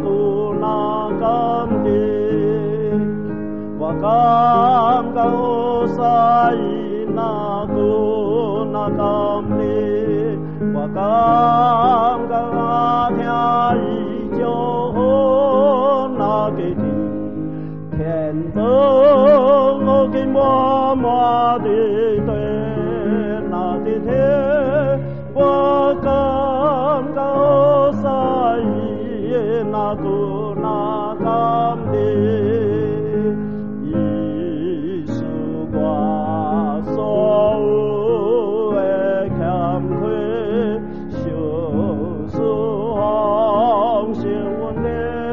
古那甘的，我感觉我在那古那甘的，我感觉我听伊就那个的，天中我给默默的对那的天，我感觉我在那古那甘的，伊是我所有的欠亏，就是奉献的，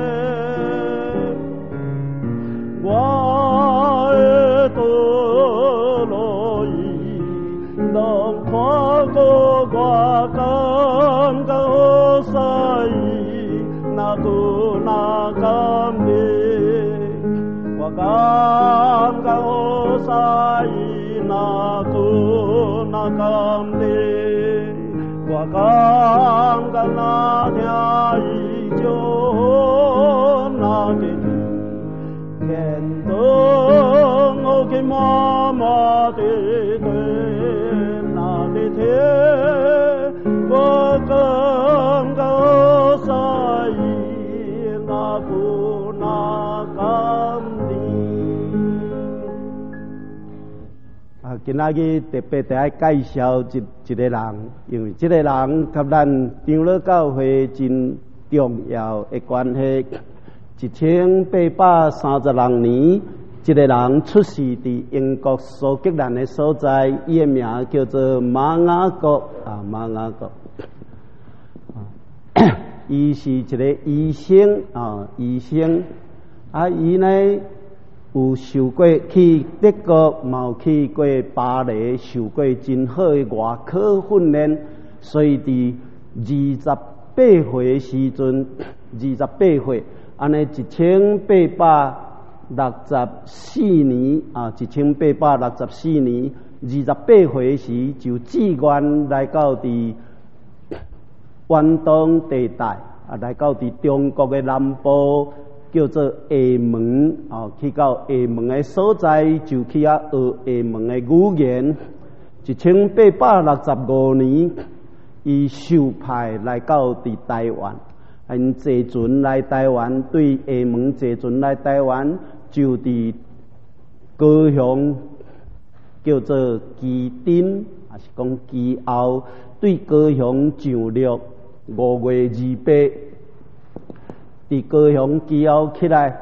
我的堕落伊，能看过我感觉我在那古那甘的，我感觉我在那古那甘的，我感觉那听伊就那个天中我给默默的对那的天，我感觉我在那古那甘的。今仔日特别爱介绍一个人，因为这个人甲咱长老教会真重要的关系。1832年，这个人出世伫英国苏格兰的所在，伊的名叫做马雅各马雅各。伊是一个医生医生伊呢有受过去德国，嘛有去过巴黎，受过真好的外科训练，所以伫28岁的时阵，28岁，安尼1864年1864年28岁时就志愿来到伫远东地带来到伫中国的南部，叫做厦门去到厦门的所在，就去学厦门的语言。1865年，伊受派来到伫台湾，因坐船来台湾，对厦门坐船来台湾，就伫高雄叫做基丁，还是讲基后，对高雄上陆5月28。伫高雄基后起来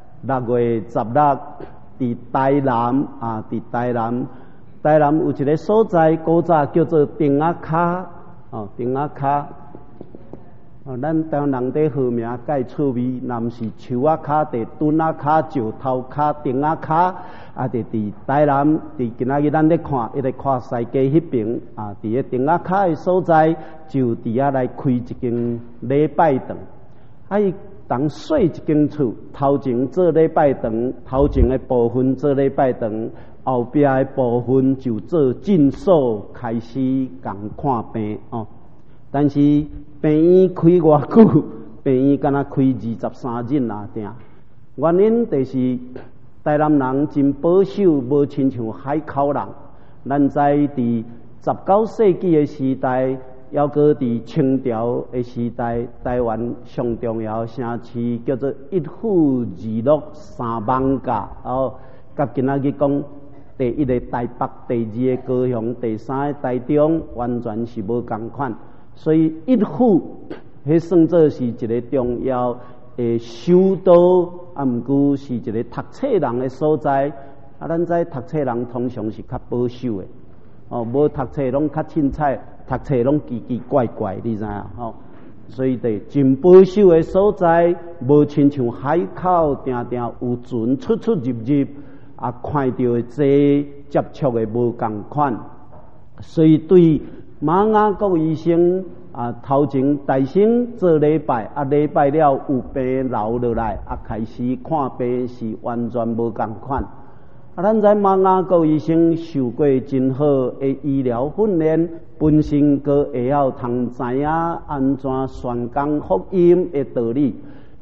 ，6月16，伫台南台南有一个所在，古早叫做丁仔卡丁仔卡咱台湾人的号名介趣味，南是树仔卡、地墩仔卡、石头卡、丁仔卡就伫台南，伫今仔日咱咧看，一个看西街迄边伫个丁仔卡的所在，就伫遐来开一间礼拜堂。伊当洗一间厝，头前做礼拜堂，头前的部分做礼拜堂，后壁的部分就做诊所，开始共看病但是病院开偌久？病院敢若开23日定。原因就是台南人真保守，无亲像海口人。咱知伫19世纪的时代，还搁伫清朝的时代，台湾上重要的城市叫做一府二鹿三艋舺甲今仔日讲第一个台北，第二个高雄，第三个台中，完全是无同款。所以一府迄算作是一个重要的首都，毋过是一个读册人的所在。咱知读册人通常是较保守的无读册拢较凊彩，读册拢奇奇怪怪，你知影所以伫真保守的所在，无亲像海口定定有船出出入入，看到的这接触的无同款。所以对马雅各医生头前大先做礼拜，礼拜了有病留落来，开始看病是完全无同款。咱知马雅各医生受过真好的医疗训练，本身个会晓通知影安怎宣讲福音的道理，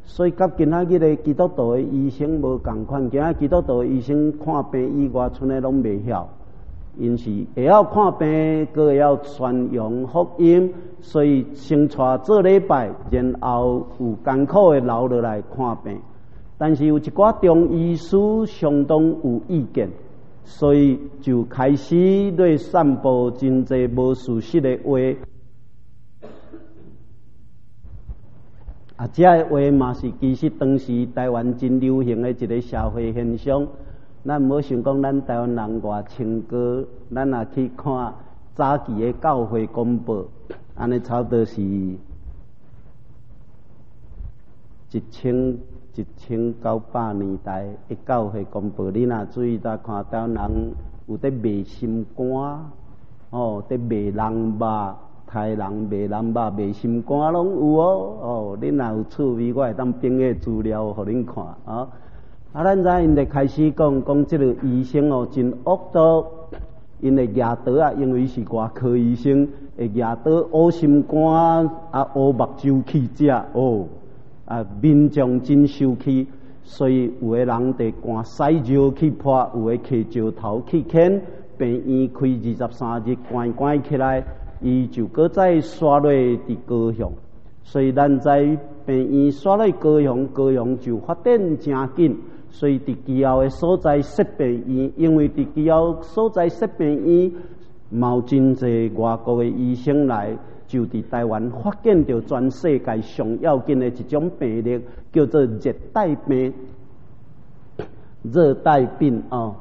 所以甲今仔日的基督徒的医生无共款，今仔基督徒的医生看病以外，剩的拢袂晓，因是会晓看病，佮会晓宣扬福音，所以先带做礼拜，然后有艰苦的留落来看病。但是有一寡中医师相当有意见，所以就开始对散布真侪无事实的话。这个话嘛是其实当时台湾真流行的一个社会现象。咱唔好想讲咱台湾人偌清高，咱也去看早期的教会公报，安尼差不多是1900年代的教会公报。你若注意到看台湾人有在卖心肝，在卖人肉。台人卖人肉、卖心肝拢有哦。你若有趣味，我会当编个资料互恁看啊。咱知因就开始讲这个医生真恶毒，因会举刀啊，因为是外科医生，会举刀挖心肝挖目睭去食民众真受气，所以有个人得赶西药去破，有个摕石头去啃，病院开23日关起来。伊就搁再刷落伫高雄，所以咱在病院刷落高雄就发展真紧。所以伫其后的所在设病院，因为伫其后所在设病院，有真侪外国的医生来，就伫台湾发现到全世界上要紧的一种病例，叫做热带病、热带病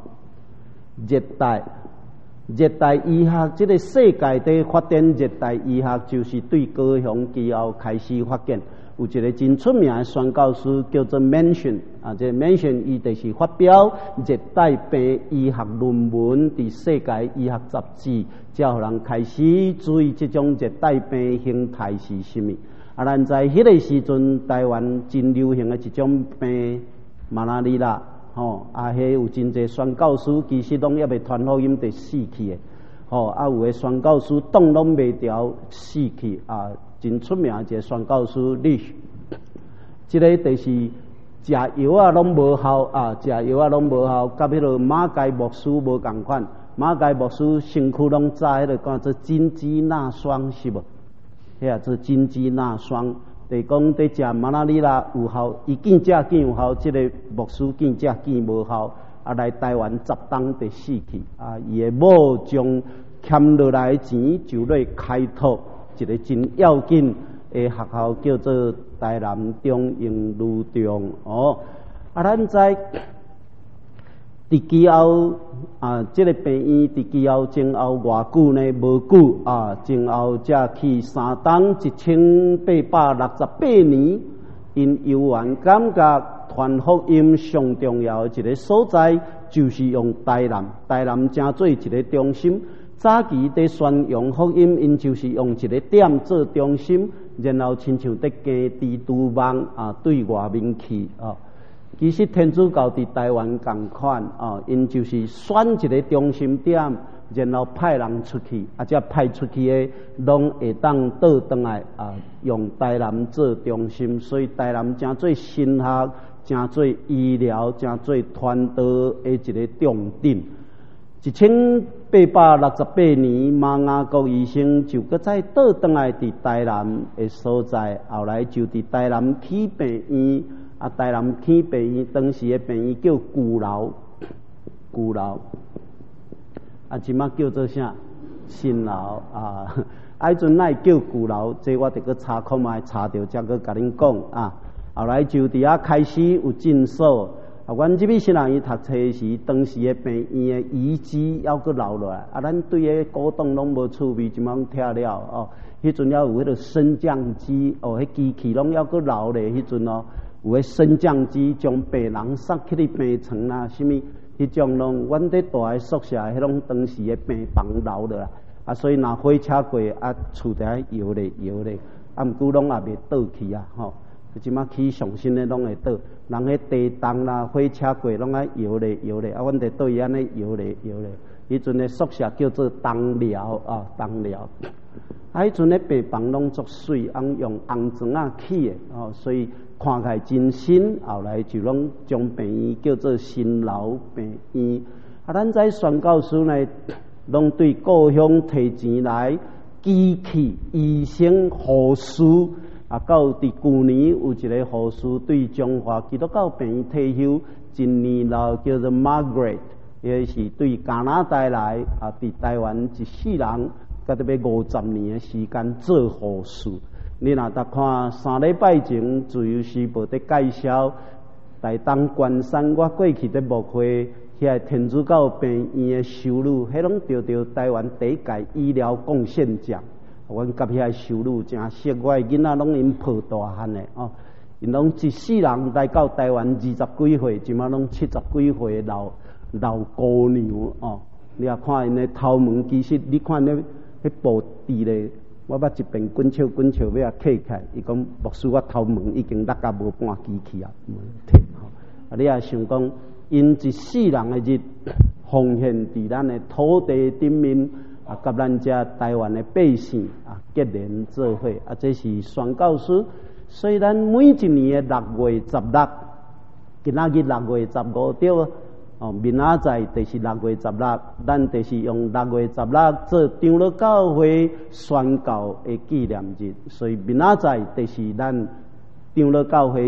热带医学，这个世界在发展热带医学，就是对高雄其后开始发现。有一个真出名的宣教师叫做 Mansion 这个 Mansion 伊就是发表热带病医学论文伫世界医学杂志，才互人开始注意这种热带病形态是什么。咱在迄个时阵，台湾真流行的一种病，马拉里啦。迄有真侪宣教师，其实拢也未传福音，就死去的。有个宣教师挡拢袂牢，死去真出名一个宣教师历史。这个就是食药啊，拢无效食药啊，拢无效，甲迄个马偕牧师无共款。马偕牧师身躯拢炸迄个叫做金鸡纳霜，是无？做金鸡纳霜。就是讲在食马拉里啦有效，伊见有效，这个牧师见无效，来台湾10冬就死去。伊的某将欠落来的钱就来开拓一个真要紧的学校，叫做台南中英女中咱在伫其后这个病院伫其后前后偌久呢？无久前后才去3冬1868年，因有缘感觉传福音上重要的一个所在，就是用台南。台南正做一个中心。早期在宣扬福音，因就是用一个点做中心，然后亲像在耕地厨房对外面去其实天主教伫台湾共款因就是选一个中心点，然后派人出去，才派出去的拢会当倒转来用台南做中心，所以台南正做神学、正做医疗、正做传道的一个重点。1868年，马雅国医生就搁再倒转来伫台南的所在，后来就伫台南起病院。台南起病院，当时的病院叫巨楼，即马叫做啥？新楼迄阵哪会叫巨楼？这我得去查看卖，查到才去甲恁讲后来就伫遐开始有诊所。阮这边新人伊读册时，当时的病院的遗址还阁留落来。咱对个古董拢无趣味，即马拆了迄阵还有迄个升降机迄机器拢还阁留咧。迄阵有个升降机将病人送去你病床啦，什么迄种拢，阮伫大个宿舍，迄种当时的病房留落来所以若火车过厝底摇咧，毋过拢也袂倒去即马去上新的拢会倒，人迄地动啦，火车过拢摇咧，阮伫倒伊安尼摇咧。迄阵的宿舍叫做东寮迄阵的病房拢足水，用红砖起的所以看起来真新，后来就拢将病院叫做新老病院。咱在宣教师呢，拢对故乡提钱来支起医生护士。到伫去年有一个护士对中华基督教病院退休1年了，叫做 Margaret， 伊是对加拿大来伫台湾一世人，甲要50年的时间做护士。你若搭看3礼拜前自由时报在介绍台东关山，我过去在牧会遐天主教病院的收入，迄拢得到台湾第一届医疗贡献奖。阮甲遐收入真俗，我的囡仔拢因抱大汉的哦，因拢一世人来到台湾20几岁，即马拢70几岁的老姑娘哦。你也看因的头毛，其实你看迄布置咧，我捌一遍滚笑要啊起来，伊讲牧师我头毛已经落甲无半支去啊，你也想讲，因一世人的日奉献伫咱的土地顶面。甲咱遮台湾的百姓结连做伙这是宣教师。所以咱每一年的6月16，今仔日6月15对明仔载就是6月16，咱就是用6月16做长老教会宣教的纪念日。所以明仔载就是咱长老教会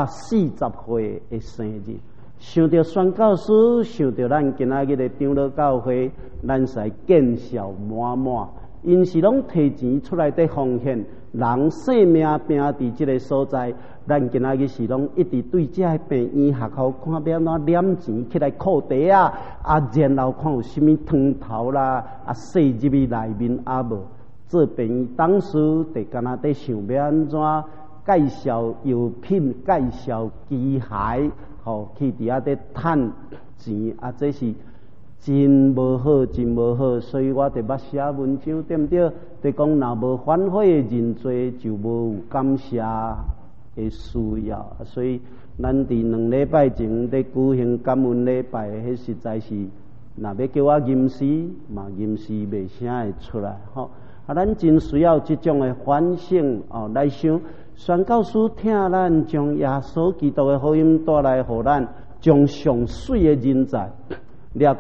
140岁的生日。想到宣教师，想到咱今仔日的长老教会，咱使见笑满满。因是拢提钱出来在奉献，人性命拼伫这个所在，咱今仔日是拢一直对这个病院学校看要怎揽钱起来扣地然后看有啥物汤头啦，洗入去内面无做病院。当时就敢若在想要安怎介绍药品，介绍机械。去伫遐咧趁钱这是真无好，真无好。所以我就捌写文章，对毋对？就讲若无反悔的人多，就无有感谢的需要。所以咱伫2礼拜前咧举行感恩礼拜，迄实在是，若要叫我吟诗，嘛吟诗袂啥会出来咱真需要这种的反省来想。宣教师听咱将耶稣基督的福音带来，互咱将上水的人才。你看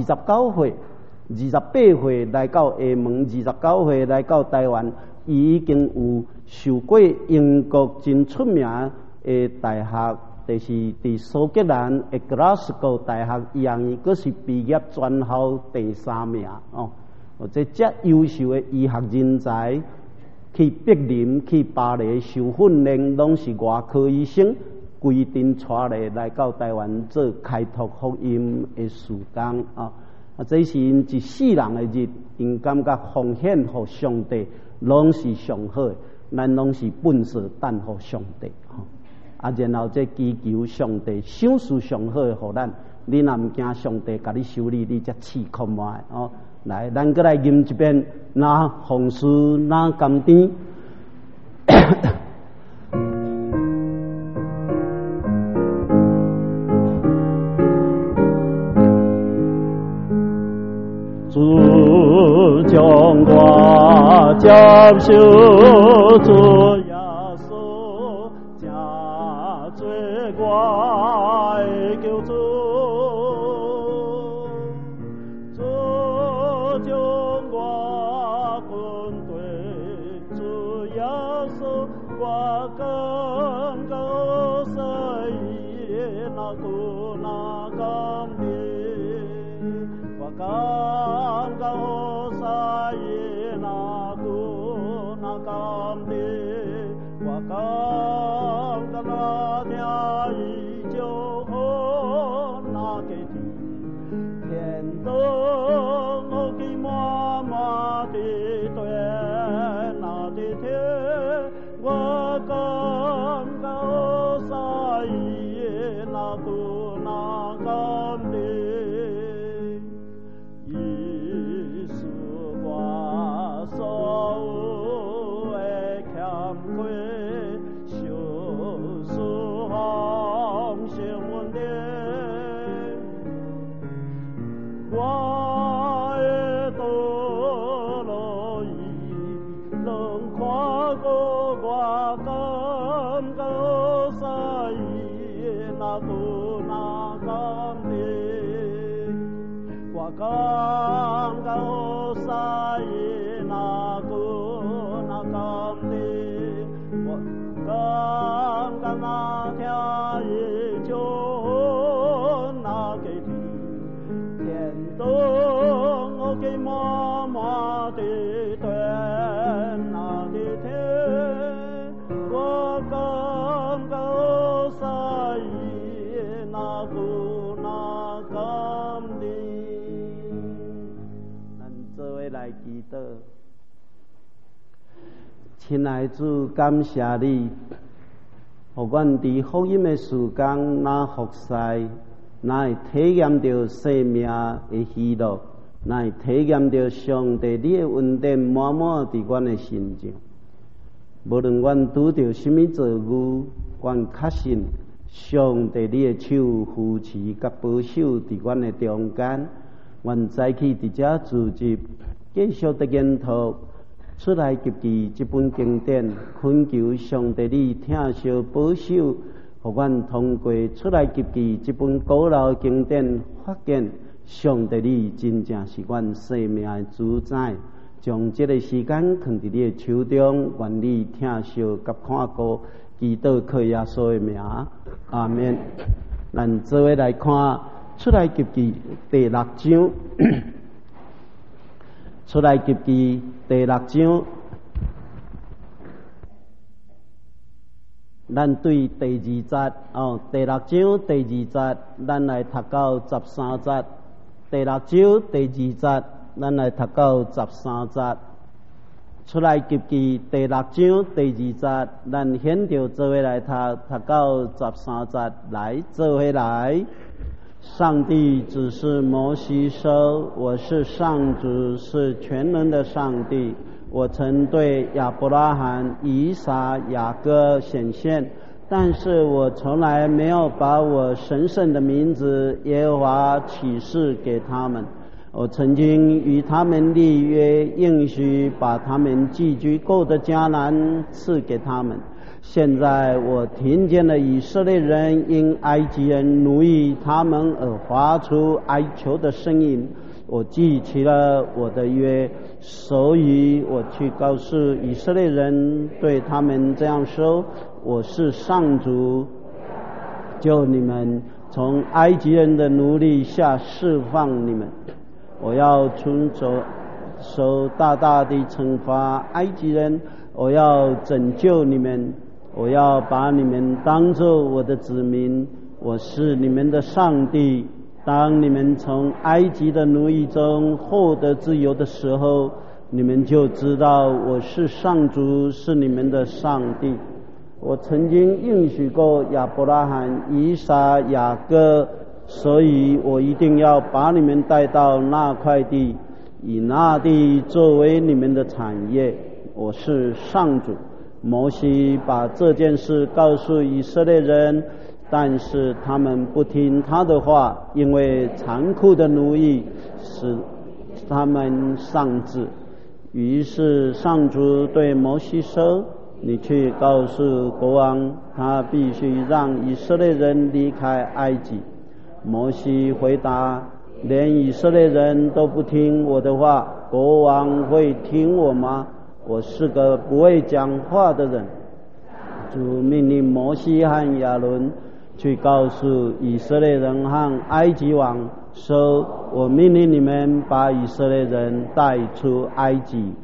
29岁、28岁来到厦门，29岁来到台湾，伊已经有受过英国真出名的大学，就是伫苏格兰的 Glasgow 大学医学院，佫是毕业全校第3名这优秀的医学人才。去柏林、去巴黎受训练，拢是外科医生，规定带来到台湾做开拓福音的事工这是因一世人的日，因感觉奉献给上帝，拢是上好的，咱拢是本色等候上帝然后再祈求上帝赏赐上好的给咱。你若唔惊上帝甲你修理，你才试看卖来，咱再来吟一遍，那奉事那甘甜。主将我接受，主耶稣加罪我的救主。能跨过我感觉那古那甘地，我刚刚萨伊那古那甘地，我刚刚那条伊就那给地，天东我给妈妈的对那个天，我刚刚萨伊那古那甘地。咱做伙来祈祷。亲爱的主，感谢你，互阮伫福音的时间，若服侍，若会体验到生命的喜乐，若会体验到上帝你的恩典满满伫阮的心上。无论阮拄着什么错误，阮确信上帝你的手扶持甲保守伫阮的中间。阮早起伫遮自集，继续的研读出来及记这本经典，恳求上帝你疼惜保守，互阮通过出来及记这本古老经典，发现上帝你真正是阮生命的主宰。将这个时间放伫你的手中，愿你疼惜甲看顾，祈祷靠耶稣的名，阿们。咱做伙来看出来及记第6章。出来及记第6章，咱对第2节第6章第2节，咱来读到13节。第6章第2节，咱来读到13节。出来及记第6章第2节，咱先着做伙来读到13节，来做伙来。上帝只是摩西说：“我是上主，是全能的上帝。我曾对亚伯拉罕、以撒、雅各显现，但是我从来没有把我神圣的名字耶和华启示给他们。我曾经与他们立约，应许把他们寄居过的迦南赐给他们。现在我听见了以色列人因埃及人奴役他们而发出哀求的声音，我记起了我的约，所以我去告诉以色列人，对他们这样说：我是上主，救你们从埃及人的奴隶下释放你们。我要从手大大地惩罚埃及人，我要拯救你们，我要把你们当作我的子民，我是你们的上帝。当你们从埃及的奴役中获得自由的时候，你们就知道我是上主，是你们的上帝。我曾经应许过亚伯拉罕、以撒、雅各，所以我一定要把你们带到那块地，以那地作为你们的产业。我是上主。摩西把这件事告诉以色列人，但是他们不听他的话，因为残酷的奴役使他们丧志。于是上主对摩西说：你去告诉国王，他必须让以色列人离开埃及。摩西回答：连以色列人都不听我的话，国王会听我吗？我是个不会讲话的人。主命令摩西和亚伦去告诉以色列人和埃及王说：我命令你们把以色列人带出埃及。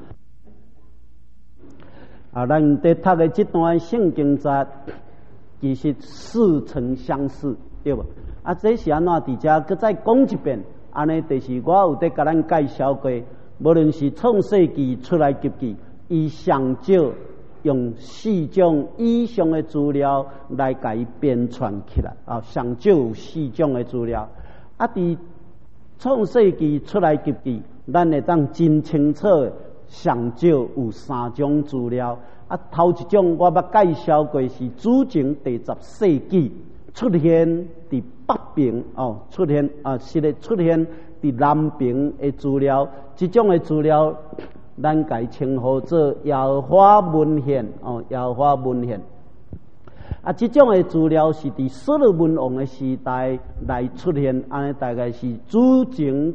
咱在读的这段圣经节，其实似曾相识，对吧？这是安怎？伫遮佮再讲一遍，安尼就是我有在甲咱介绍过，无论是创世纪、出来及记，伊上少用4种以上的资料来甲伊编撰起来，上少有4种的资料。伫创世纪、出来及记，咱会当真清楚的，上少有3种资料。头一种我捌介绍过，是主前第10世纪出现伫北边出现出现伫南边的资料。这种的资料，咱该称呼做耶和华文献耶和华文献。 这种的资料是伫所罗门王的时代来出现，安尼大概是主前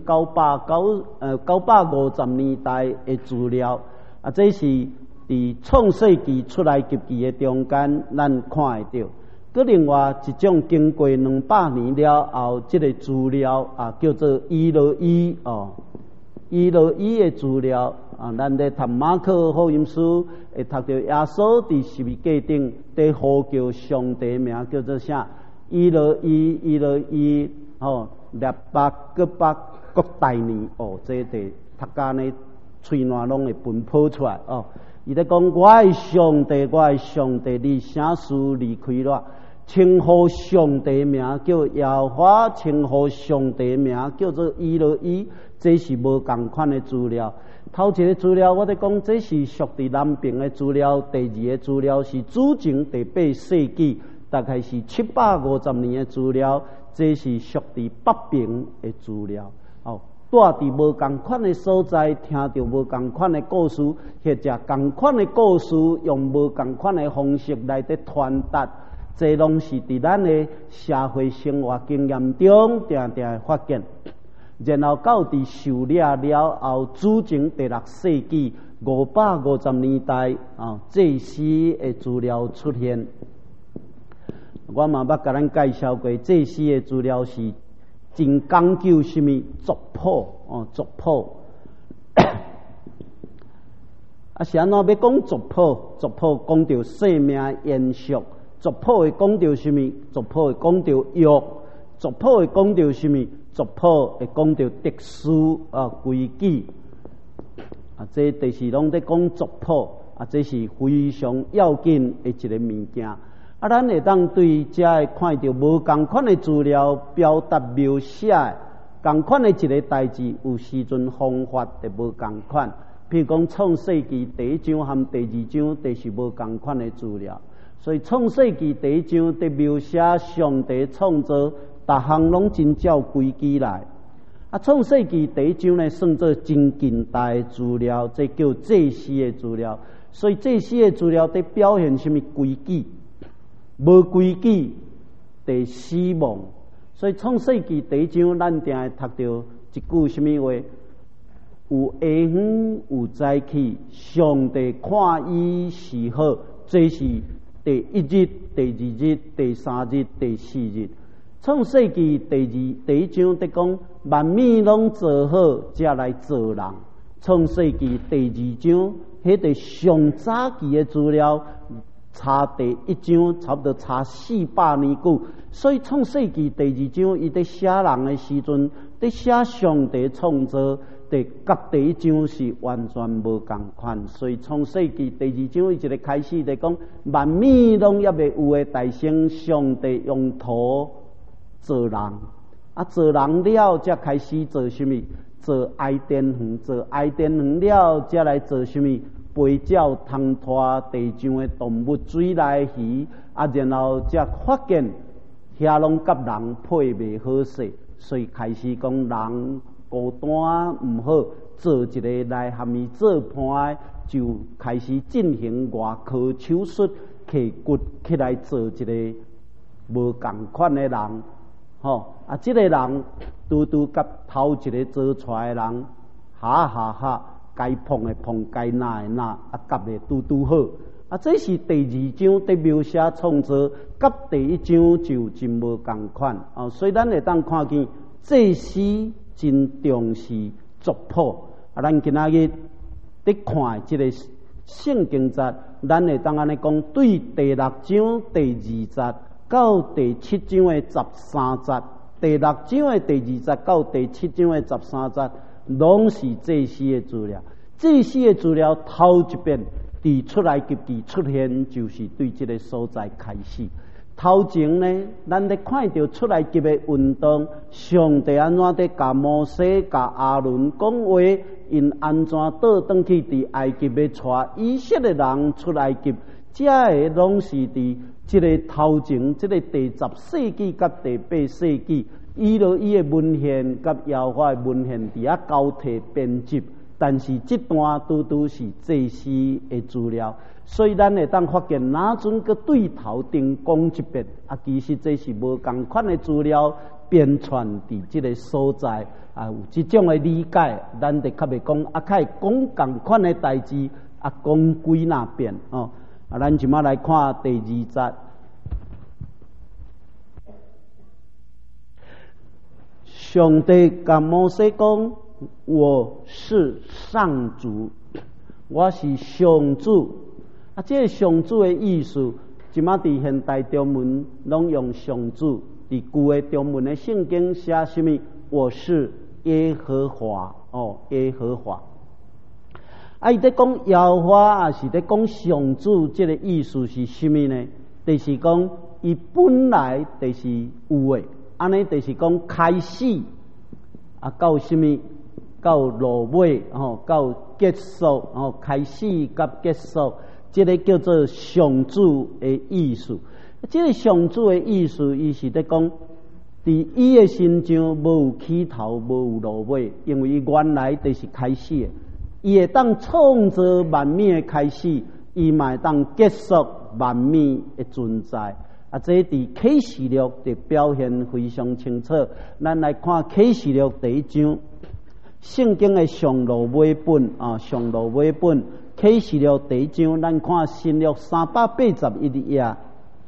950年代的资料。这是伫创世纪出来及记的中间，咱看会到。佮另外一种经过200年了后，这个资料叫做伊罗伊伊罗伊的资料咱咧读马可福音书会读到耶稣伫十字架顶在呼叫上帝名，叫做啥？伊罗伊伊罗伊列巴各巴各大尼这地读家呢喙烂拢会喷泡出来伊咧讲我的上帝，我的上帝，你啥事离开了？称呼上帝名叫耶和华，称呼上帝名叫做伊罗伊，这是无共款的资料。头一个资料我咧讲，这是属伫南边的资料；第二个资料是主前第8世纪，大概是750年的资料，这是属伫北边的资料。住伫无共款的所在，听到无共款的故事，或者共款的故事用无共款的方式来伫传达。这拢是伫咱的社会生活经验中常常发现，然后到伫受了了后，主前第6世纪550年代这些的资料出现。我嘛捌甲咱介绍过，这些的资料是真讲究什么族谱族谱。是安怎要讲族谱？族谱讲到生命延续。族谱会讲到什么？族谱会讲到约。族谱会讲到什么？族谱会讲到特殊规矩。这第四拢在讲族谱这是非常要紧的一个物件。咱会当对这会看到无共款的资料表达描写共款的一个代志，有时阵方法就无共款。譬如讲创世纪第1章和第2章，就是无共款的资料。所以创世纪第1章伫描写上帝创造，逐项拢真照规矩来。创世纪第1章呢，算作真近代的资料，这叫祭司的资料。所以祭司的资料伫表现什么规矩？无规矩得死亡。所以创世纪第1章，咱定会读到一句什么话？有下远有早起，上帝看伊是好，这是第1日、第2日、第3日、第4日。创世纪第1章在讲万物拢做好，才来做人。创世纪第2章，迄个上早期的资料，差第1章差不多差400年久。所以创世纪第2章，伊在写人的时阵，在写上帝创造。甲第1章是完全无共款，所以创世纪第2章伊一个开始在讲万物拢也未有的大成，上帝用土做人，做人了才开始做什么？做爱殿园，做爱殿园了才来做什么？飞鸟通拖地上的动物、水内鱼，然后才发现遐拢甲人配袂好势，所以开始讲人。孤单唔好，做一个来和伊做伴的，就开始进行外科手术，摕骨起来做一个无共款的人。这个人拄甲头一个做出来的人，哈，该碰的碰，该拿的拿，夹的拄好。这是第2章在描写创造，甲第1章就真无共款。所以咱会当看见这是。真重视族谱咱今仔日伫看这个圣经节，咱会当安尼讲，对第6章第2节到第7章的13节，第6章的第2节到第7章的13节，拢是祭司的资料。祭司的资料头一遍伫出来及记出现，就是对这个所在开始。头前呢，咱咧看到出来及的运动，上帝安怎伫甲摩西、甲阿伦讲话，因安怎倒转去伫埃及要带以色列人出来及，这个拢是伫这个头前，这个第10世纪甲第8世纪，伊的文献甲耶和华的文献伫交替编辑， 但是这段拄拄是祭司的资料，所以咱会当发现哪阵个对头顶讲一遍，其实这是无共款的资料编传伫这个所在，有这种的理解，咱就较袂讲较会讲共款的代志，讲几那遍哦。咱即马来看第2节。上帝甲摩西讲：“我是上主，我是上主。”这个上主的意思，即马伫现代中文拢用上主，伫旧的中文的圣经写什么？我是耶和华哦，耶和华。伊在讲耶和华，也是在讲上主，这个意思是什么呢？就是讲伊本来就是有的。安尼就是讲开始到什么？到落尾到结束开始甲结束，这个叫做上主的意思。这个上主的意思，伊是在讲，伫伊的身上无有起头，无有落尾，因为伊原来就是开始的，伊会当创造万物的开始，伊嘛会当结束万物的存在。这伫启示录的表现非常清楚。咱来看启示录第1章，圣经的上落尾本上落尾本。启示录第1章，咱看新约381页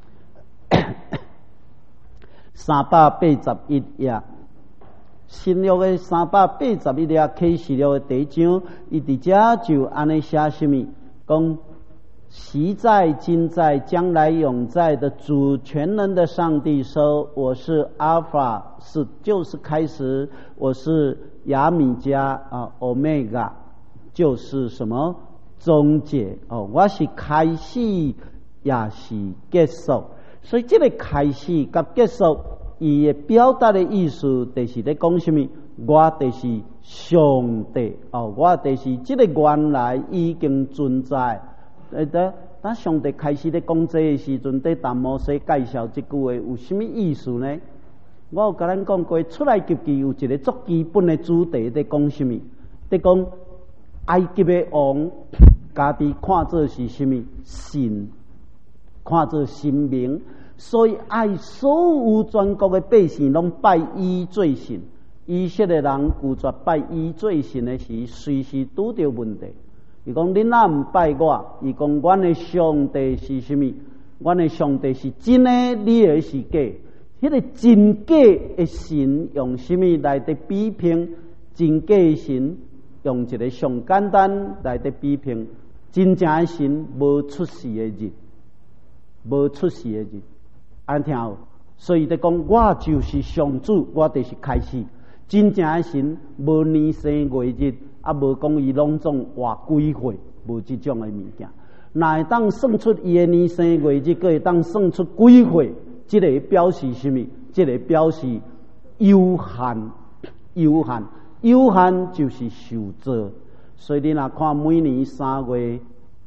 ，381页。新约的381页，启示录的第1章，伊伫遮就安尼写什么？讲。昔在、今在、将来永在的主全能的上帝说：“我是阿尔法，就是开始；我是亚米加欧米伽，就是什么终结我是开始，也是结束。所以这个开始甲结束，伊的表达的意思，就是在讲什么？我就是上帝我就是这个原来已经存在。当上帝开始咧讲这个时阵，对但摩西介绍这句话有什么意思呢？我有甲咱讲过，出来及记有一个最基本的主题在讲什么？在讲埃及的王家己看做是什么神，看做神明，所以爱所有全国的百姓拢拜伊做神。以色列人拒绝拜伊做神的时，随时拄着问题。伊讲恁哪唔拜我？伊讲阮的上帝是什么？阮的上帝是真的，你的是假？迄个真假的神用什么来得比拼？真假的神用一个上简单来得比拼。真正的神无出世的日，无出世的日，安听有？所以在讲我就是上主，我就是开始。真正的神无年生月日。无讲伊拢总活几岁，无这种的物件。那会当算出伊的年生月日，佫会当算出几岁，这个表示什么？这个表示有限，有限，有限就是受造。所以你若看每年3月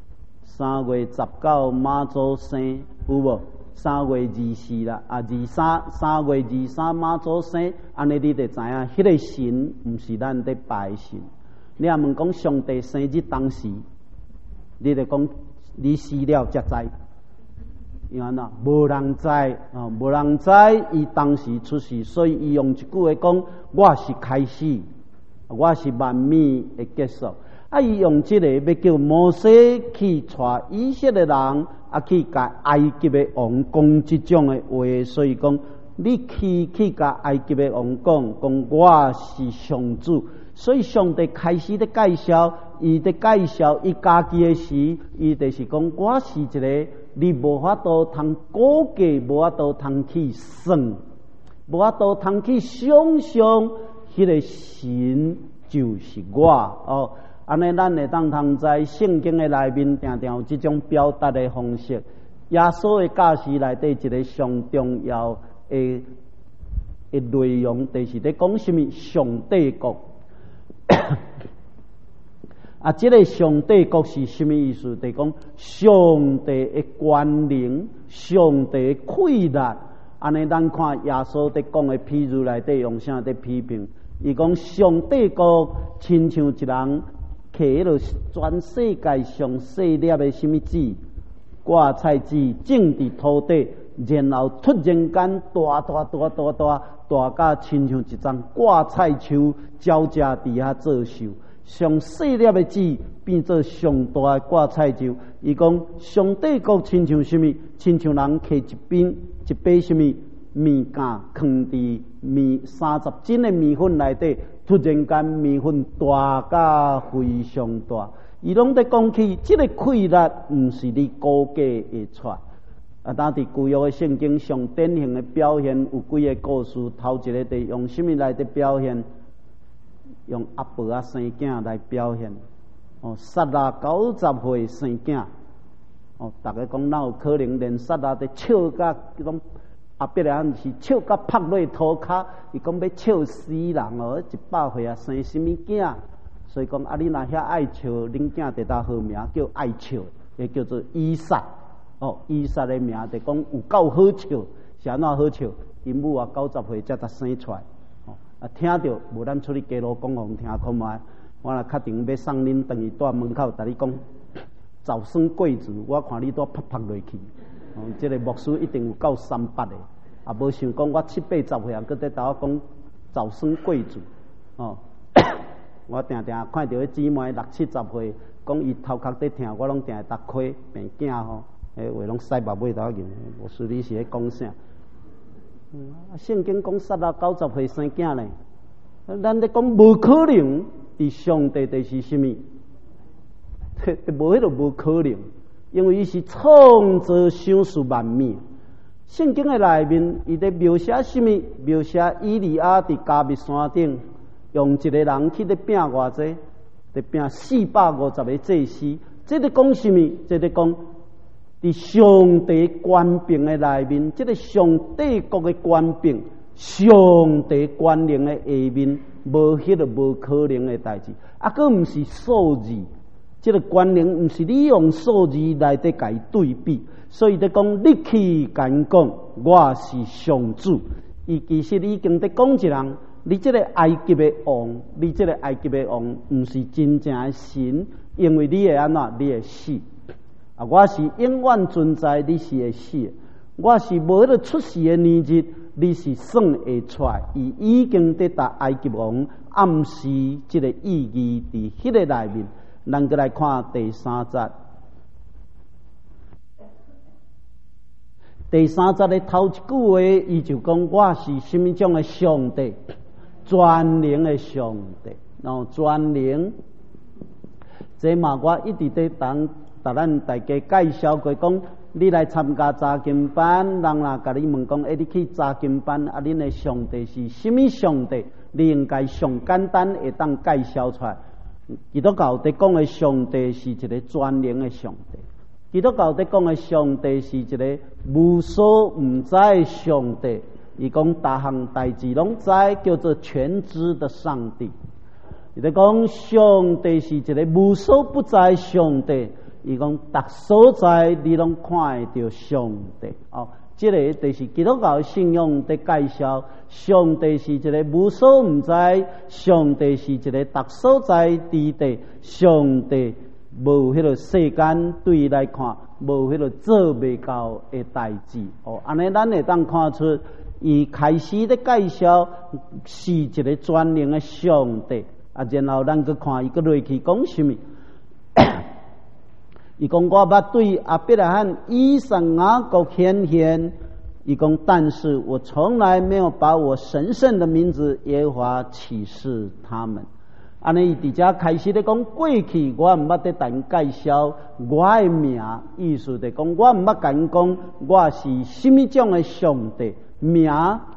19妈祖生有无？3月24啦，3月23妈祖生，安尼你就知影，迄个神毋是咱在拜神。你若问讲上帝生日当时，你就讲你死了才知，因为呐无人知无人知伊当时出世，所以伊用一句话讲：我是开始，我是万物的结束。伊用这个要叫摩西去带以色列人去甲埃及的王讲这种的话，所以讲你去甲埃及的王讲我是上主。所以上帝开始的介绍，伊的介绍伊家己的时，伊就是讲我是一个你无法度通估计，无法度通去算，无法度通去想象，迄个神就是我安尼咱会当通在圣经的内面常常有这种表达的方式。耶稣的教示内底一个上重要的内容，就是在讲什么上帝国。这个上帝国是什么意思？就是讲上帝的权能、上帝的气力。安尼，咱看耶稣在讲的譬喻内底用啥在批评？伊讲上帝国亲像一人刻迄落全世界上细粒的什么籽、挂菜籽种伫土地，然后突然间大甲亲像一张挂菜树交加伫遐作秀，上细粒的籽变做上大的挂菜树。伊讲上帝国亲像什么？亲像人摕一杯什么面秆放伫30斤的面粉内底，突然间面粉大甲非常大。伊拢在讲起，这个气力毋是你估计会出。当伫旧约的圣经上典型的表现有几个故事。头一个是用什么来的表现？用阿婆啊生囝来表现。撒拉90岁生囝。大家讲哪有可能连撒拉的笑甲迄种阿伯啊，是笑甲拍落涂骹，伊讲要笑死人100岁啊生什么囝？所以讲你若遐爱笑，恁囝得到好名叫爱笑，也叫做以撒。以撒的名就讲有够好笑，是安怎好笑？因母啊90岁才生出来。听着无咱出去街路讲互听看卖。我若确定要送恁等于蹛门口，甲你讲早生贵子，我看你都拍落去。这个牧师一定有够300的，也无想讲我70、80岁啊，搁在甲我讲早生贵子。我定定看到迄姊妹60、70岁，讲伊头壳在疼，我拢定会搭亏病囝吼。话拢塞目尾头去，我说你是咧讲啥？圣经讲撒拉90岁生囝呢，咱咧讲无可能，伫上帝就是什么？无迄个无可能，因为伊是创造想事万物。圣经的内面，伊咧描写什么？描写以利亚伫加密山顶，用一个人去咧拼偌济，咧拼450个祭司。这咧讲什么？这咧讲。伫上帝权柄的内面，这个上帝国的权柄，上帝权能的下面，无迄个无可能的代志。佫毋是数字，这个权能毋是你用数字来对甲伊对比。所以咧讲，你去敢讲，我是上主。伊其实已经在讲一人，你这个埃及的王，你这个埃及的王，毋是真正的神，因为你会安怎？你会死。我是永远存在，你是会死；我是无得出世的年日，你是算会出来。伊已经得达埃及王暗示这个意义伫迄个内面。咱再来看第3节，第3节的头一句话，伊就讲我是什么种的上帝？全能的上帝，全能。这嘛，我一直在当。甲咱大家介绍过，讲你来参加查经班，人若甲你问讲，你去查经班，恁的上帝是什么上帝？你应该上简单会当介绍出来。基督教在讲的上帝是一个全能的上帝，基督教在讲的上帝是一个无所不在的上帝。伊讲大项代志拢知，叫做全知的上帝。伊在讲上帝是一个无所不在的上帝。伊讲，逐所在你拢看会到上帝。这个就是基督教信仰的介绍。上帝是一个无所不在，上帝是一个逐所在之地。上帝无迄个世间对伊来看，无迄个做未到的代志。安尼咱会当看出，伊开始的介绍是一个全能的上帝。然后咱去看伊个落去讲什么？伊讲我捌对阿伯拉罕、以撒、雅各显现。伊讲，但是我从来没有把我神圣的名字耶和华启示他们。安尼伊伫遮开始咧讲，过去我毋捌得但介绍我的名，意思就讲我毋捌敢讲我是什么种的上帝。名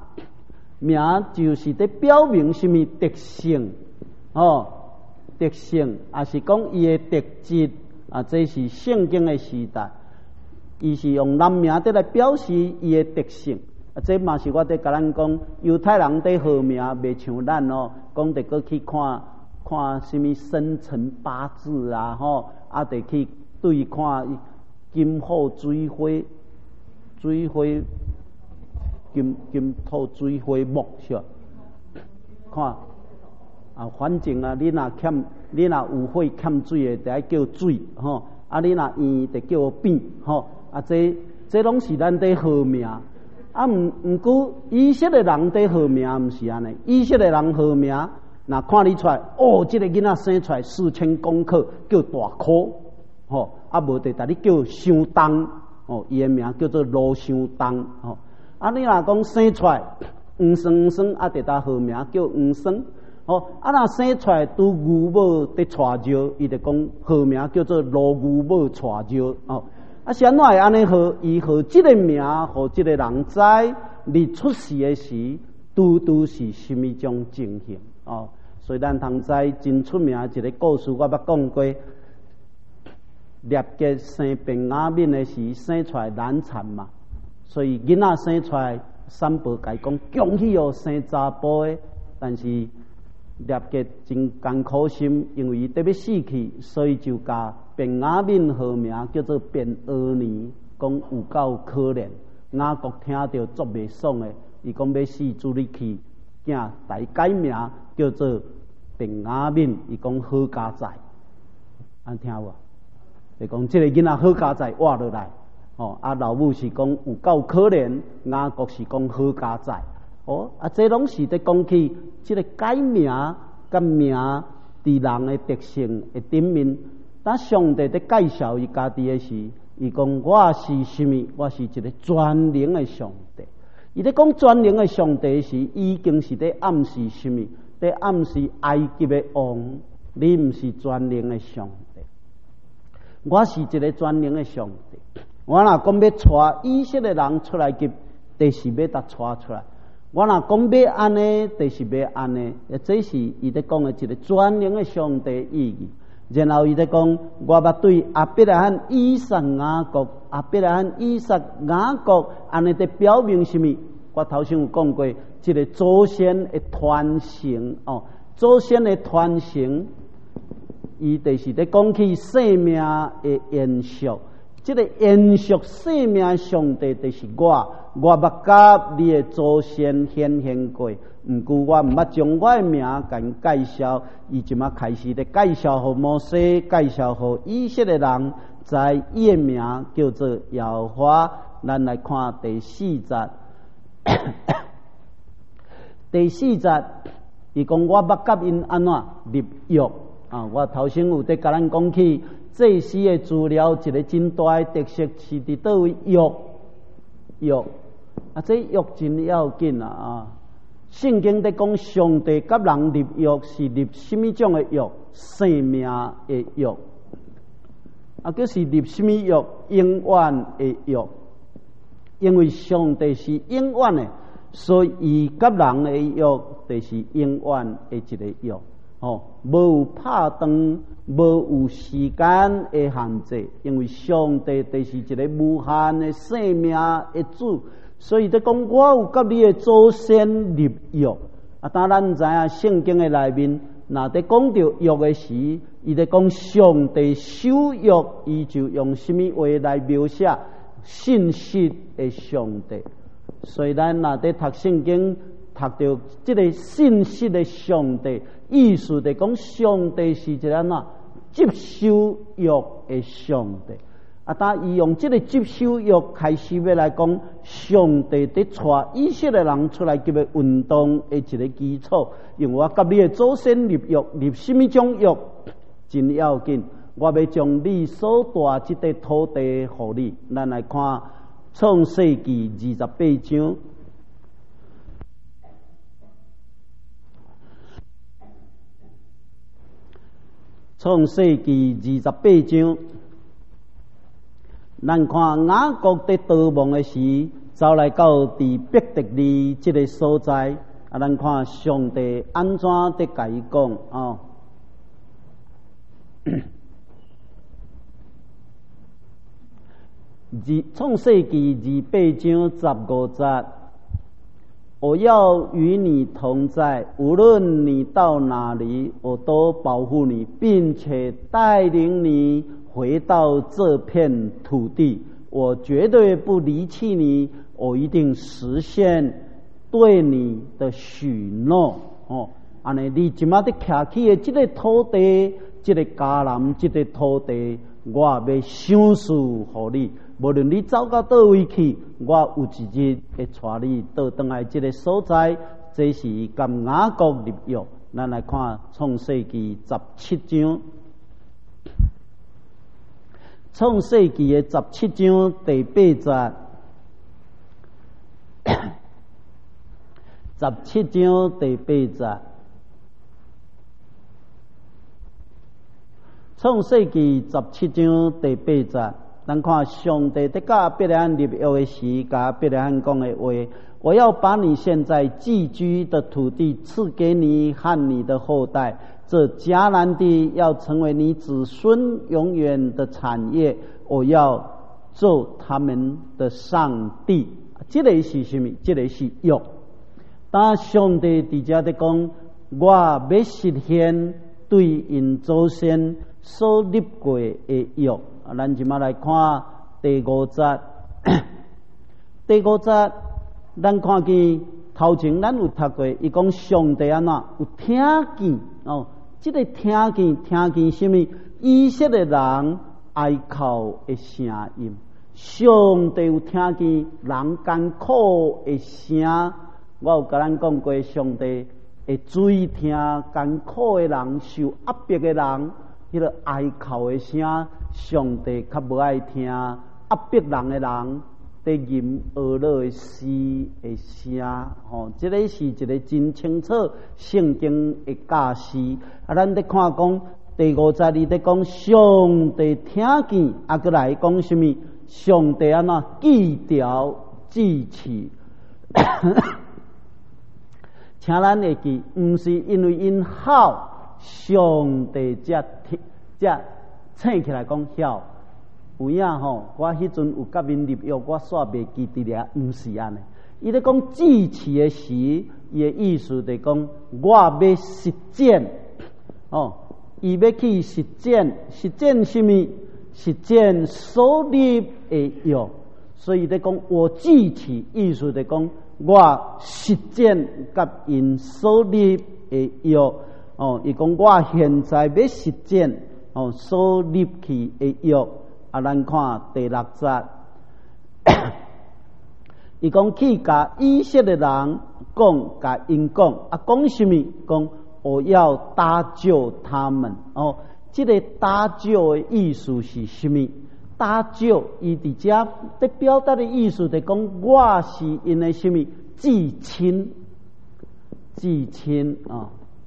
就是在表明什么特性特性，也是讲伊的特质。这是圣经的时代，伊是用男名在来表示伊的特性。这嘛是我在甲咱讲，犹太人在号名袂像咱讲得过去看什么生辰八字啊得去对看金火水火金土水火木是吧？看反正啊，你若有火欠水的，就爱叫水吼。你若圆，就叫扁吼。这拢是咱在号命。毋过以色列人在号命，毋是安尼。以色列人号命，若看你出来，这个囡仔生出来4000公克，叫大颗吼。无就逐你叫伤重哦，伊的名叫做罗伤重吼。你若讲生出来黄酸，就搭号名叫黄酸。若生出来拄牛母伫带尿，伊就讲号名叫做罗牛母带尿哦。是安怎会安尼号？伊号即个名，互即个人知，你出世的时，拄是什么种情形哦。所以咱通知真出名一个故事，我捌讲过。列吉生便雅悯的时，生出来难产嘛，所以囡仔生出来，三伯甲伊讲恭喜哦，生查甫的。但是列吉真艰苦心，因为伊得要死去，所以就甲便雅悯号名叫做便俄尼，讲有够可怜。雅各听到足袂爽的，伊讲要死主你去，囝大改名叫做便雅悯，伊讲好家在，安听无？就讲这个囡仔好家在活落来，老母是讲有够可怜，雅各是讲好家在，这拢是在讲起这个改名甲名伫人的特性的顶面。当上帝在介绍伊家己的时，伊讲我是什么？我是一个全能的上帝。伊在讲全能的上帝时，已经是在暗示什么？在暗示埃及的王，你毋是全能的上帝。我是一个全能的上帝。我若讲要带以色列人出来及，就是要带出来。我若讲要安尼，就是要安尼。这是伊在讲的一个全能的上帝意义。然后伊在讲，我捌对亚伯拉罕、以撒、雅各、雅各安尼在表明什么？我头先有讲过，这个祖先的传承哦，祖先的传承。伊就是在讲起生命的延续，这个延续生命上帝就是我捌甲你的祖先显现过，毋过我毋捌将我的名甲因介绍，伊即马开始咧介绍互摩西，介绍互以色列人，在伊的名叫做耶和华。咱来看第4节，第4节，伊讲我捌甲因安怎立约。我头先有在甲咱讲起祭司的资料，一个真大的特色是伫倒位约，这约真要紧啊！圣经在讲上帝甲人立约是立什么种的约？生命的约，就是立什么约？永远的约。因为上帝是永远的，所以伊甲人的约就是永远的一个约。无有拍断，无有时间的限制，因为上帝就是一个无限的生命的主，所以在讲我有甲你的祖先立约。当咱知影圣经的内面，若在讲到约的时，伊在讲上帝守约，伊就用什么话来描写信实的上帝。所以咱若在读圣经，读到这个信实的上帝。意思就讲，上帝是一个怎接受约的上帝。当伊用这个接受约开始要来讲，上帝在带以色列人出来，叫做运动的一个基础。因为我甲你的祖先立约，立什么种约？真要紧，我要将你所带这块土地互你。咱来看创世纪28章。创世纪28章，咱看雅各在逃亡的时，走来到伫伯特利这个所在，咱看上帝安怎在甲伊讲哦。创世纪28章15节。我要与你同在，无论你到哪里，我都保护你，并且带领你回到这片土地。我绝对不离弃你，我一定实现对你的许诺。 安尼你即马伫徛起的即个土地，即个迦南，即个土地，我要赏赐互你。无论你走到倒位去，我有一日会带你倒转来即个所在。这是跟雅各立约。咱来看创世纪17章，创世纪的17章第8节。17章第8节，创世纪17章第8节，咱看上帝在甲亚伯拉罕立约的时，甲亚伯拉罕讲的话：我要把你现在寄居的土地赐给你和你的后代，这迦南地要成为你子孙永远的产业。我要做他们的上帝。这个是什么？这个是约。当上帝伫遮在讲，我要实现对因祖先所立过的约。咱即马来看第5节，第5节，咱看见头前咱有读过，伊讲上帝安怎有听见哦？这个听见什么？以色列人哀哭的声音。上帝有听见人艰苦的声。我有甲咱讲过，上帝会注意听艰苦的人、受压迫的人，迄个哀哭的声。上帝较无爱听压迫人的人在吟俄勒的诗的声。这个是一个真清楚圣经的教示。咱在看讲第5节里在讲上帝听见，搁来讲什么？上帝安怎记条记起？请咱会记，毋是因为因好，上帝才醒起来讲晓。有影吼，我迄阵有甲因立约，我煞袂记得咧，毋是安尼。伊咧讲记起的时，伊的意思就讲我要实践哦，伊要去实践，实践什么？实践所立的约。所以咧讲我记起，意思就讲我实践甲因所立的约哦。伊讲我现在要实践哦所立去的约。咱看第6节，伊讲去甲以色列人讲，甲因讲讲什么？讲我要搭救他们哦。这个搭救的意思是什么？搭救伊伫遮在表达的意思，就讲我是因的什么至亲啊！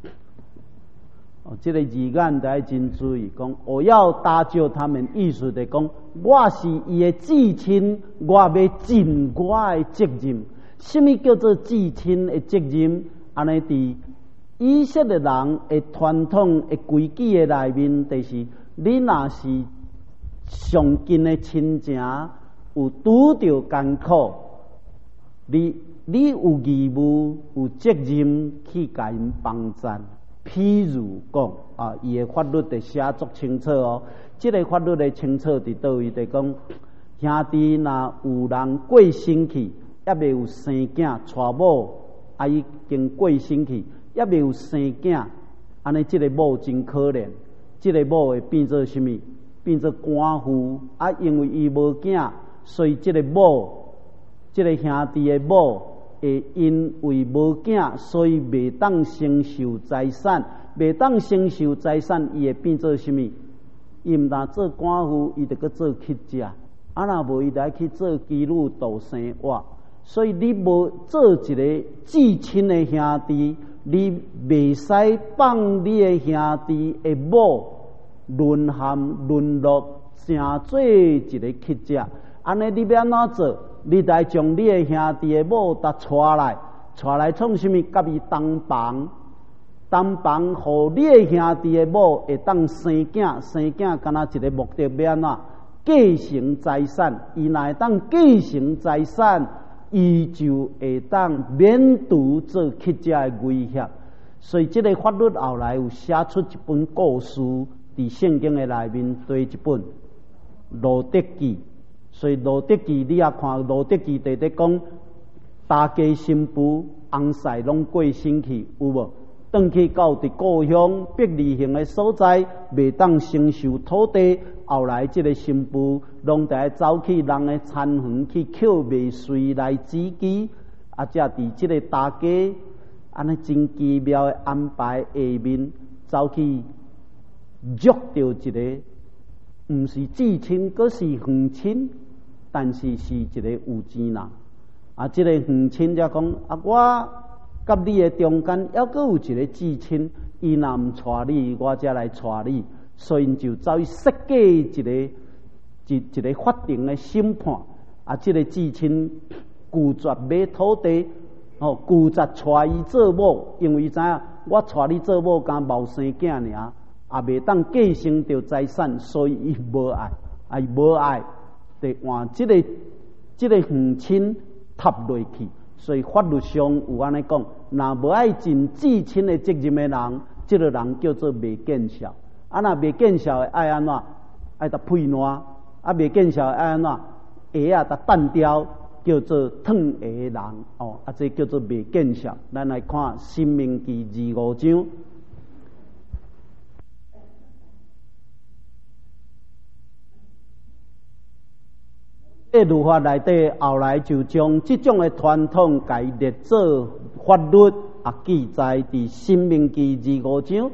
这个字眼得真注意，讲我要搭救他们，意思就讲我是伊的至亲，我要尽我的责任。什么叫做至亲的责任？安尼伫以色列人的传统的规矩的内面，就是你若是上近的亲情，有拄着艰苦，你有义务、有责任去甲因帮衬。譬如讲伊的法律得写足清楚哦。这个法律的清楚伫倒位？就讲兄弟若有人过身去，也未有生囝，娶某伊经过身去，也未有生囝，安尼这个某真可怜。这个某会变做什么？变做寡妇因为伊无囝，所以这个某，这个兄弟的某。会因为无囝，所以未当承受财产，未当承受财产，伊会变做什么？伊毋但做寡妇，伊得去做乞食，若无伊得去做妓女度生活。所以你无做一个至亲的兄弟，你袂使放你的兄弟的某沦落成做一个乞食。安尼你要安怎做？你得将你的兄弟的某带来创什么？甲伊同房，互你的兄弟的某会当生囝，敢若一个目的要安怎？继承财产。伊若会当继承财产，伊就会当免除做乞食的威胁。所以，这个法律后来有写出一本故事，伫圣经的内面对一本《罗德记》。所以《罗德记》你也看，《罗德记》在讲大家新妇翁婿拢过身去，有无？ 转去到伫故乡别离乡的所在，袂当承受土地。后来这个新妇拢得走去人的田园去捡麦穗来自己，才伫这个大家安尼真奇妙的安排下面，走去约到一个，毋是至亲，阁是远亲，但是是一个有钱人。这个远亲才讲我甲你的中间，还阁有一个至亲，伊若毋带你，我才来带你。所以就走去设计一个法庭的审判。这个至亲拒绝买土地，拒绝带伊做某，因为知影我带你做某，敢冒生囝尔，也袂当继承着财产，所以伊无爱，伊无爱，得换这个远亲塌落去。所以法律上有安尼讲，若无爱尽至亲的责任的人，这个人叫做未见孝。若未见孝的爱安怎？爱搭配烂，未见孝的爱安怎？鞋搭单雕，叫做烫鞋人。这叫做未见孝。咱来看《申命记》25章。这律法内底后来就将这种的传统改列做法律，记载伫《申命记》25章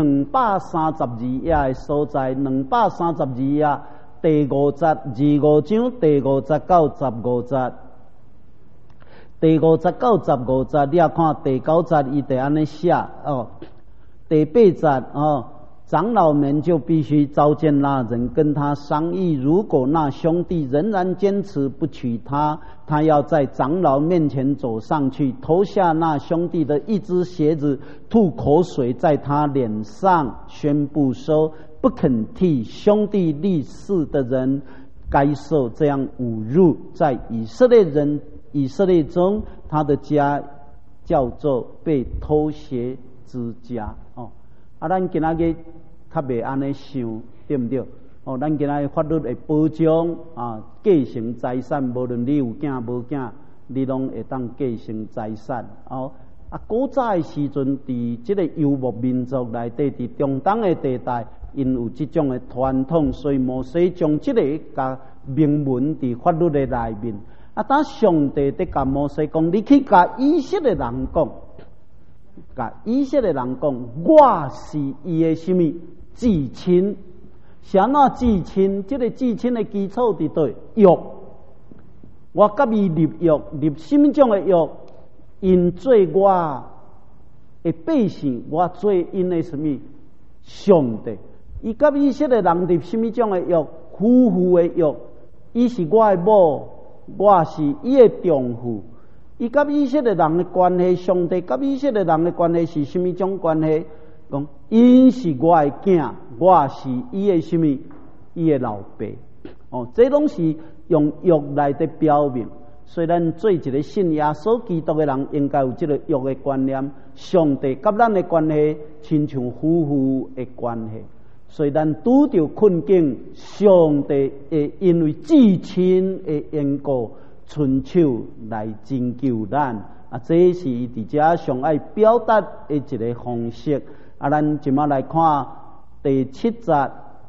232页的所在，232页第5节，25章第5节到15节，第5节到15节，你也看第9节，伊就安尼写第8节长老们就必须召见那人，跟他商议。如果那兄弟仍然坚持不娶她，他要在长老面前走上去，脱下那兄弟的一只鞋子，吐口水在他脸上，宣布说：不肯替兄弟立誓的人，该受这样侮辱。在以色列中，他的家叫做被偷鞋之家。咱今仔日较袂安尼想，对毋对？咱今仔日法律会保障继承财产，无论你有囝无囝，你拢会当继承财产。古早的时阵，伫即个游牧民族内底，伫中东的地带，因有即种的传统，所以摩西将即个甲明文伫法律的内面。当上帝伫甲摩西讲，你去甲以色列人讲。甲以色列人讲，我是伊的什么至亲？啥那至亲？这个至亲的基础伫倒？约。我甲伊立约，立什么种的约？因做我的百姓，我做因的什么上帝？伊甲以色列人立什么种的约？夫妇的约。伊是我的某，我是伊的丈夫。伊甲以色列人的关系，上帝甲以色列人的关系是什么种关系？讲因是我的囝，我是伊的什么？伊的老爸。这拢是用约来的表明。所以咱做一个信耶稣基督的人，应该有这个约的观念。上帝甲咱的关系，亲像夫妇的关系。所以咱拄着困境，上帝会因为至亲的缘故，伸手来拯救咱。这是伫遮上爱表达的一个方式。咱即马来看第7节、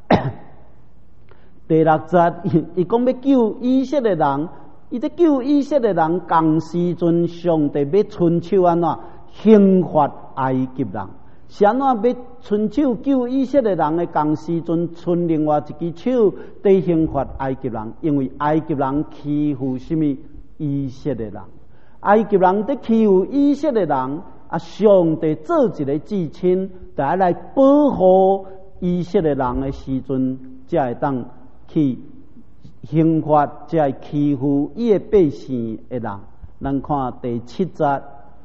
第6节，伊讲要救以色列人，伊在救以色列人同时阵，上帝要伸手安怎刑罚埃及人？是安怎要伸手救以色列人的同时阵，伸另外一只手在刑罚埃及人？因为埃及人欺负什么？以色列人。埃及人在欺负以色列人，上帝做一个至亲，就来保护以色列人的时阵，才会当去刑罚，才会欺负伊的百姓的人。咱看第7节。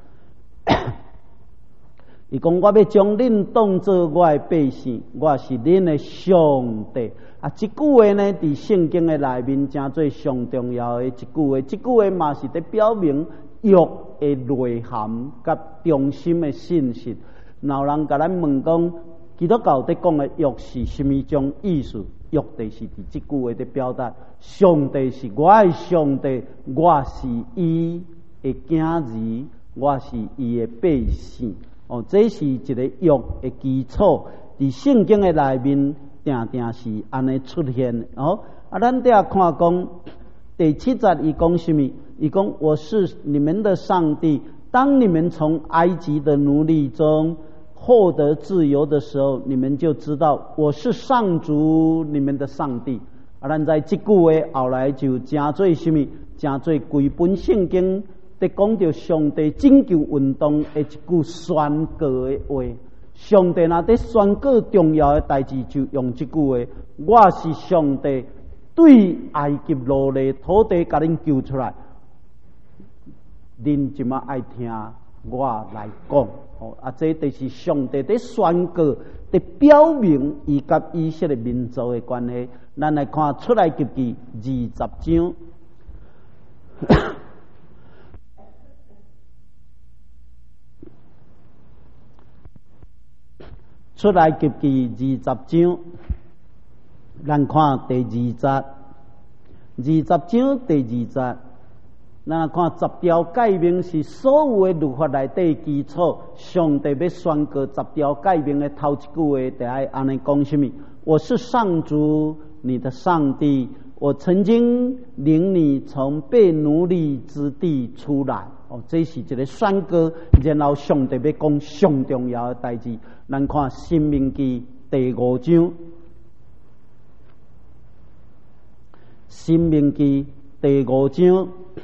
伊讲：我要将恁当作我的百姓，我是恁的上帝。这句话呢，伫圣经的内面，真做上重要的一句话。这句话嘛是在表明约的内涵甲中心的信息。有人甲咱问讲，基督教在讲的约是什么种意思？约就是伫这句话在表达，上帝是我的上帝，我是伊的囝儿，我是伊的百姓。 哦，这是一个约的基础，伫圣经的内面定定是安尼出现哦。咱底下看讲第7节，伊讲什么？伊讲我是你们的上帝。当你们从埃及的奴隶中获得自由的时候，你们就知道我是上主你们的上帝。咱在这句话后来就真做什么？真做规本圣经在讲到上帝拯救运动的一句宣告的话。上帝若在宣告重要的代志，就用这句话：我是上帝，对埃及奴隶土地甲恁救出来。恁即马爱听我来讲，这就是上帝在宣告，在表明伊甲以色列民族的关系。咱来看出来及记20章，出来及记20章，咱看第2节，20章第2节。咱看10条诫命是所有的律法内底基础。上帝要宣告10条诫命的头一句话，就爱安尼讲什么？我是上主你的上帝，我曾经领你从被奴隶之地出来。这是一个宣告，然后上帝要讲上重要的代志。咱看申命记第5章，申命记第5章。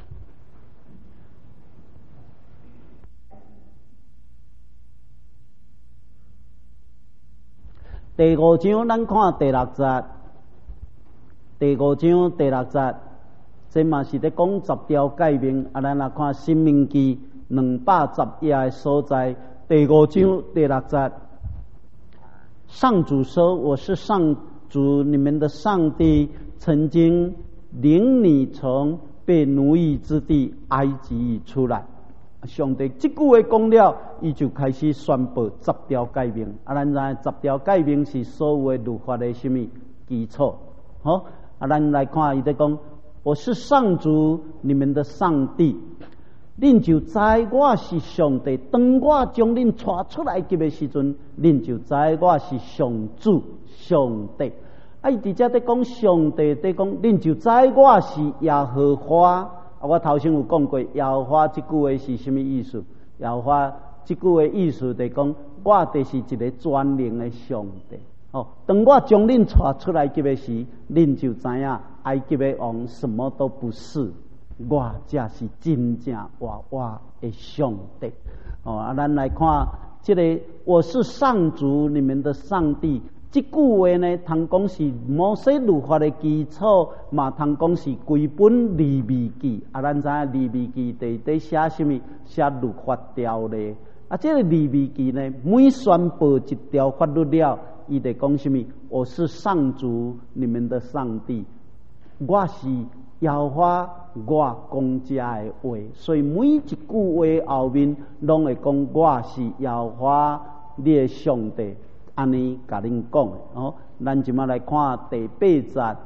第5章，咱看第6节。第5章第6节，这嘛是在讲10条诫命。咱来看《申命记》210页的所在。第5章第6节，上主说：“我是上主你们的上帝，曾经领你从被奴役之地埃及出来。”上帝这句话讲了，伊就开始宣布10条诫命。咱知10条诫命是所有的律法的什么基础？咱来看伊在讲：“我是上主你们的上帝，恁就知我是上帝。当我将恁带出来及的时阵，恁就知我是上主上帝。”伊直接在讲上帝，在讲恁就知我是耶和华。我头先有讲过，耶和华这句话是什么意思？耶和华这句话意思就是讲，我就是一个全能的上帝。当我将恁带出来及的时，恁就知影埃及的王什么都不是，我才是真正活我的上帝。咱来看这个，我是上主你们的上帝。这句话呢，通讲是摩西律法的基础，嘛通讲是规本利未记。咱知影利未记在写什么？写律法条例。这个利未记呢，每宣布一条法律了，伊就讲什么？我是上主你们的上帝，我是耶和华，我讲这的话。所以每一句话后面，拢会讲我是耶和华，你的上帝。安尼甲恁讲的咱即马来看第8节。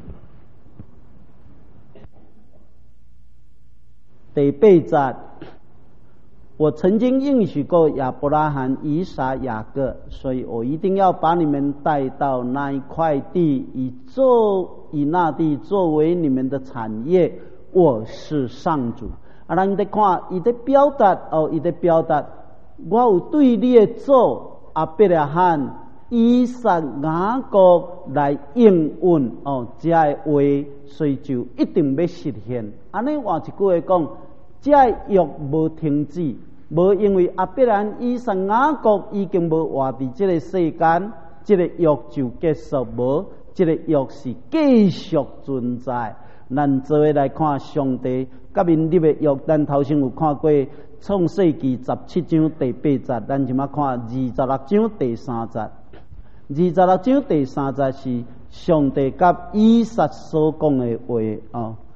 第8节，我曾经应许过亚伯拉罕、以撒、雅各，所以我一定要把你们带到那一块地，以那地作为你们的产业。我是上主。咱在看伊在表达伊在表达，我有对你的祖亚伯拉罕、以撒、雅各来应允这个话，所以就一定要实现。安尼换一句话讲，这个约无停止，无因为亚伯拉罕、以撒、雅各已经无活伫这个世间，这个约就结束无？这个约是继续存在。咱做伙来看上帝甲民立的约，咱头先有看过。创世纪17章第8节，咱即马看26章第3节。26章第3节是上帝甲以撒所讲的话